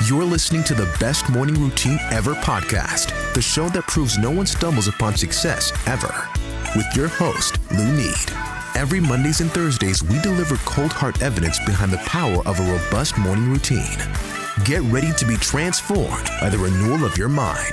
You're listening to the Best Morning Routine Ever podcast, the show that proves no one stumbles upon success ever. With your host, Lou Need. Every Mondays and Thursdays, we deliver cold hard evidence behind the power of a robust morning routine. Get ready to be transformed by the renewal of your mind.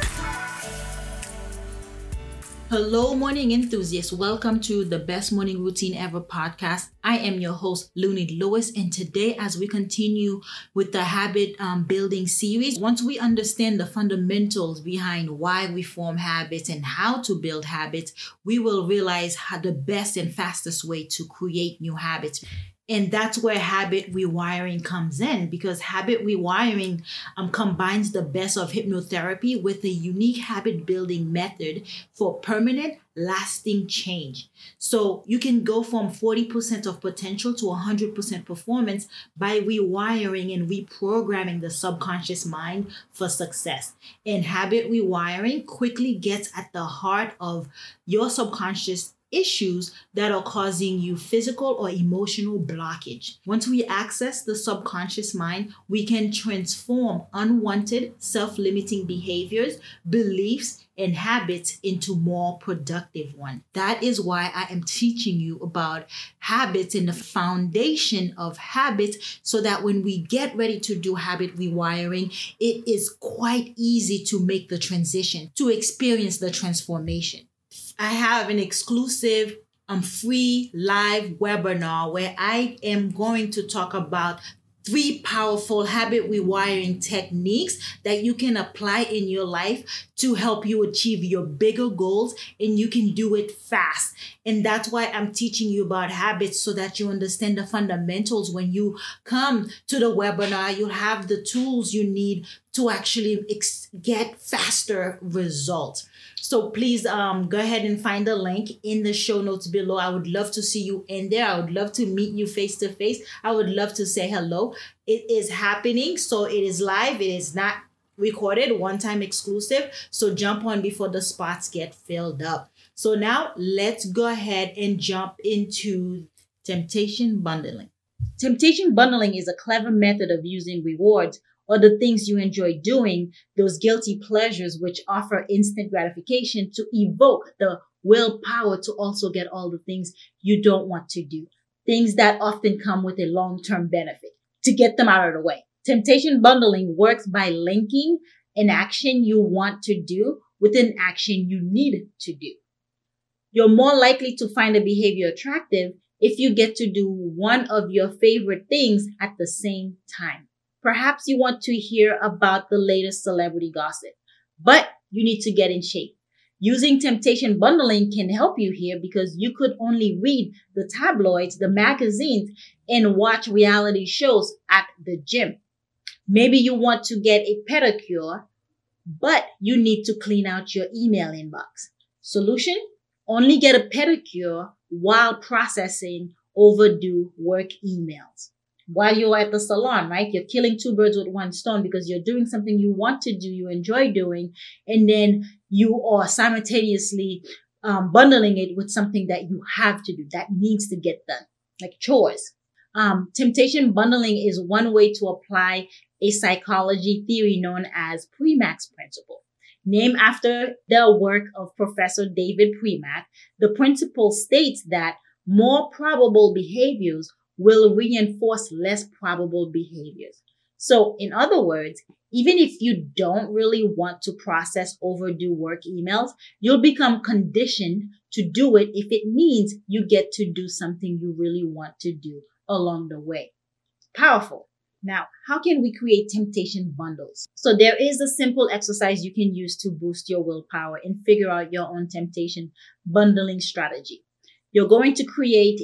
Hello, morning enthusiasts. Welcome to the Best Morning Routine Ever podcast. I am your host, Looney Lewis, and today, as we continue with the habit building series, once we understand the fundamentals behind why we form habits and how to build habits, we will realize how the best and fastest way to create new habits. And that's where habit rewiring comes in, because habit rewiring combines the best of hypnotherapy with a unique habit building method for permanent, lasting change. So you can go from 40% of potential to 100% performance by rewiring and reprogramming the subconscious mind for success. And habit rewiring quickly gets at the heart of your subconscious issues that are causing you physical or emotional blockage. Once we access the subconscious mind, we can transform unwanted, self-limiting behaviors, beliefs, and habits into more productive ones. That is why I am teaching you about habits and the foundation of habits, so that when we get ready to do habit rewiring, it is quite easy to make the transition, to experience the transformation. I have an exclusive free live webinar where I am going to talk about 3 powerful habit rewiring techniques that you can apply in your life to help you achieve your bigger goals, and you can do it fast. And that's why I'm teaching you about habits, so that you understand the fundamentals. When you come to the webinar, you'll have the tools you need to actually get faster results. So please go ahead and find the link in the show notes below. I would love to see you in there. I would love to meet you face to face. I would love to say hello. It is happening. So it is live. It is not recorded, one-time exclusive. So jump on before the spots get filled up. So now let's go ahead and jump into temptation bundling. Temptation bundling is a clever method of using rewards, or the things you enjoy doing, those guilty pleasures which offer instant gratification, to evoke the willpower to also get all the things you don't want to do, things that often come with a long-term benefit, to get them out of the way. Temptation bundling works by linking an action you want to do with an action you need to do. You're more likely to find a behavior attractive if you get to do one of your favorite things at the same time. Perhaps you want to hear about the latest celebrity gossip, but you need to get in shape. Using temptation bundling can help you here, because you could only read the tabloids, the magazines, and watch reality shows at the gym. Maybe you want to get a pedicure, but you need to clean out your email inbox. Solution? Only get a pedicure while processing overdue work emails. While you're at the salon, right? You're killing 2 birds with 1 stone, because you're doing something you want to do, you enjoy doing, and then you are simultaneously bundling it with something that you have to do, that needs to get done, like chores. Temptation bundling is one way to apply a psychology theory known as Premack's principle. Named after the work of Professor David Premack, the principle states that more probable behaviors will reinforce less probable behaviors. So in other words, even if you don't really want to process overdue work emails, you'll become conditioned to do it if it means you get to do something you really want to do along the way. Powerful. Now, how can we create temptation bundles? So there is a simple exercise you can use to boost your willpower and figure out your own temptation bundling strategy. You're going to create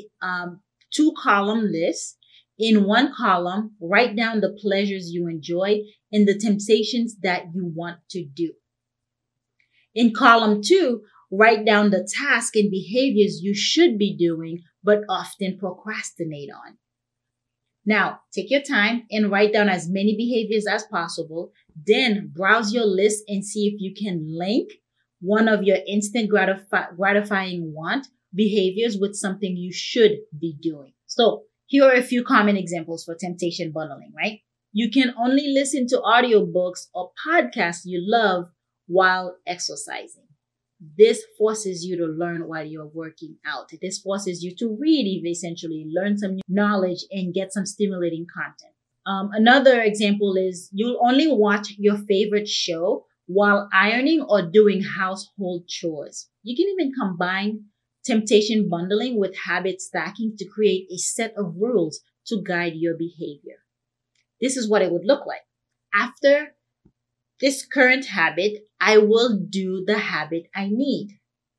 2-column lists. In one column, write down the pleasures you enjoy and the temptations that you want to do. In column 2, write down the tasks and behaviors you should be doing but often procrastinate on. Now, take your time and write down as many behaviors as possible. Then browse your list and see if you can link one of your instant gratifying want behaviors with something you should be doing. So here are a few common examples for temptation bundling, right? You can only listen to audiobooks or podcasts you love while exercising. This forces you to learn while you're working out. This forces you to read, essentially learn some new knowledge and get some stimulating content. Another example is you'll only watch your favorite show while ironing or doing household chores. You can even combine temptation bundling with habit stacking to create a set of rules to guide your behavior. This is what it would look like. After this current habit, I will do the habit I need.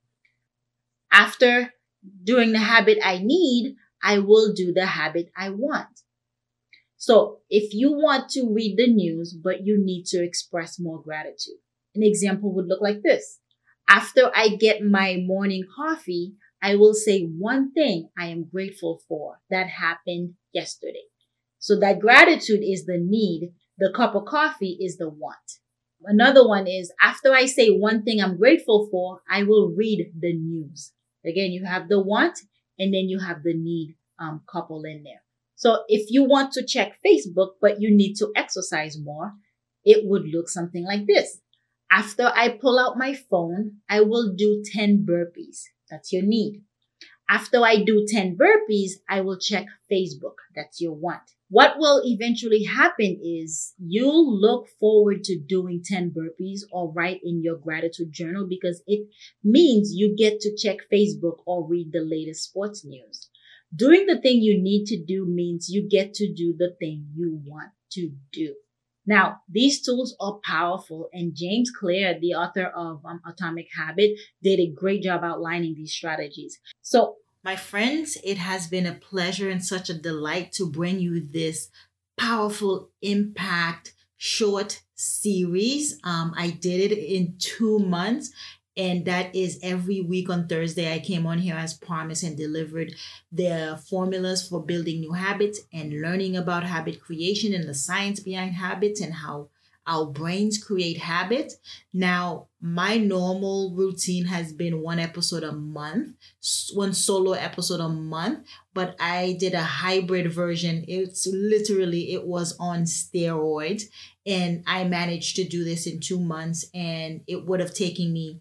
After doing the habit I need, I will do the habit I want. So if you want to read the news, but you need to express more gratitude, an example would look like this. After I get my morning coffee, I will say one thing I am grateful for that happened yesterday. So that gratitude is the need. The cup of coffee is the want. Another one is after I say one thing I'm grateful for, I will read the news. Again, you have the want and then you have the need coupled in there. So if you want to check Facebook, but you need to exercise more, it would look something like this. After I pull out my phone, I will do 10 burpees. That's your need. After I do 10 burpees, I will check Facebook. That's your want. What will eventually happen is you'll look forward to doing 10 burpees or write in your gratitude journal because it means you get to check Facebook or read the latest sports news. Doing the thing you need to do means you get to do the thing you want to do. Now, these tools are powerful, and James Clear, the author of Atomic Habit, did a great job outlining these strategies. So, my friends, it has been a pleasure and such a delight to bring you this powerful impact short series. I did it in 2 months. And that is every week on Thursday, I came on here as promised and delivered the formulas for building new habits and learning about habit creation and the science behind habits and how our brains create habits. Now, my normal routine has been one episode a month, one solo episode a month, but I did a hybrid version. It was on steroids, and I managed to do this in 2 months, and it would have taken me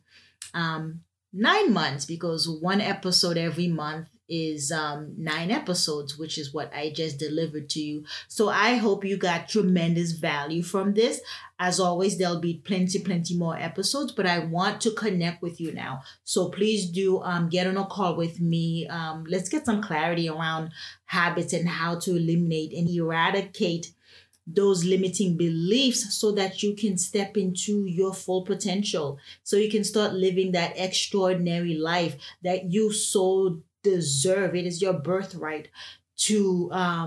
9 months because one episode every month is 9 episodes, which is what I just delivered to you. So I hope you got tremendous value from this. As always, there'll be plenty more episodes, but I want to connect with you now. So please do get on a call with me. Let's get some clarity around habits and how to eliminate and eradicate those limiting beliefs so that you can step into your full potential, so you can start living that extraordinary life that you so deserve. It is your birthright to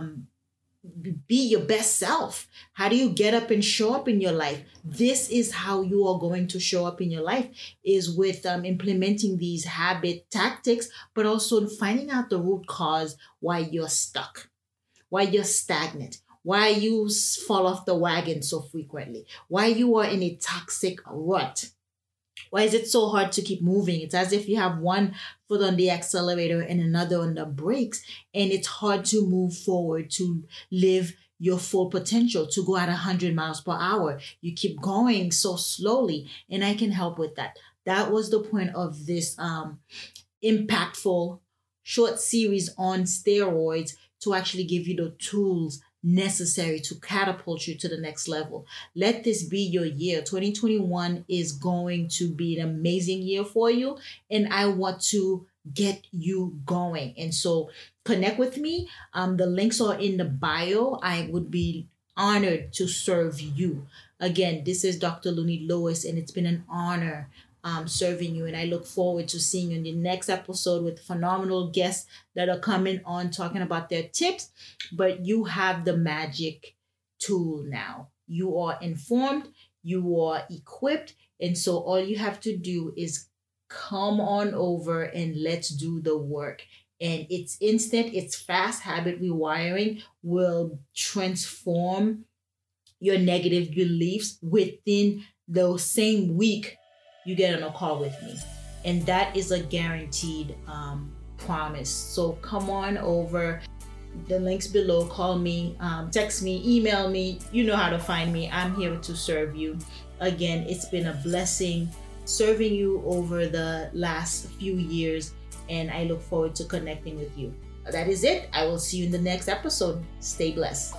be your best self. How do you get up and show up in your life? This is how you are going to show up in your life, is with implementing these habit tactics, but also finding out the root cause why you're stuck, why you're stagnant, why you fall off the wagon so frequently, why you are in a toxic rut. Why is it so hard to keep moving? It's as if you have one foot on the accelerator and another on the brakes, and it's hard to move forward, to live your full potential, to go at 100 miles per hour. You keep going so slowly, and I can help with that. That was the point of this impactful short series on steroids, to actually give you the tools necessary to catapult you to the next level. Let this be your year. 2021 is going to be an amazing year for you, and I want to get you going. And so connect with me. The links are in the bio. I would be honored to serve you. Again, this is Dr. Lunid Lewis, and it's been an honor serving you, and I look forward to seeing you in the next episode with phenomenal guests that are coming on talking about their tips. But you have the magic tool now. You are informed, you are equipped, and so all you have to do is come on over and let's do the work. And it's instant, it's fast. Habit rewiring will transform your negative beliefs within the same week you get on a call with me. And that is a guaranteed promise. So come on over. The links below. Call me, text me, email me. You know how to find me. I'm here to serve you. Again, it's been a blessing serving you over the last few years, and I look forward to connecting with you. That is it. I will see you in the next episode. Stay blessed.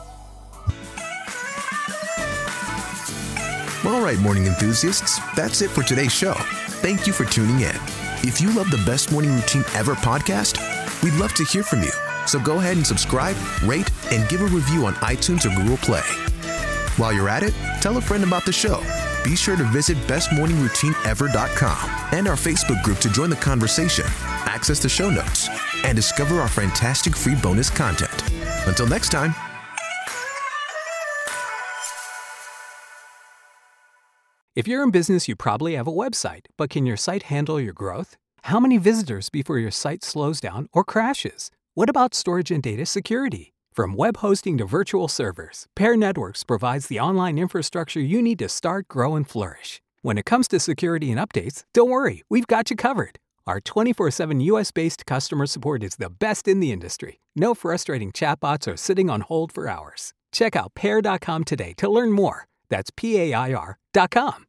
All right, morning enthusiasts, that's it for today's show. Thank you for tuning in. If you love the Best Morning Routine Ever podcast, we'd love to hear from you. So go ahead and subscribe, rate, and give a review on iTunes or Google Play. While you're at it, tell a friend about the show. Be sure to visit bestmorningroutineever.com and our Facebook group to join the conversation, access the show notes, and discover our fantastic free bonus content. Until next time. If you're in business, you probably have a website, but can your site handle your growth? How many visitors before your site slows down or crashes? What about storage and data security? From web hosting to virtual servers, Pair Networks provides the online infrastructure you need to start, grow, and flourish. When it comes to security and updates, don't worry, we've got you covered. Our 24/7 US-based customer support is the best in the industry. No frustrating chatbots or sitting on hold for hours. Check out Pair.com today to learn more. That's PAIR.com.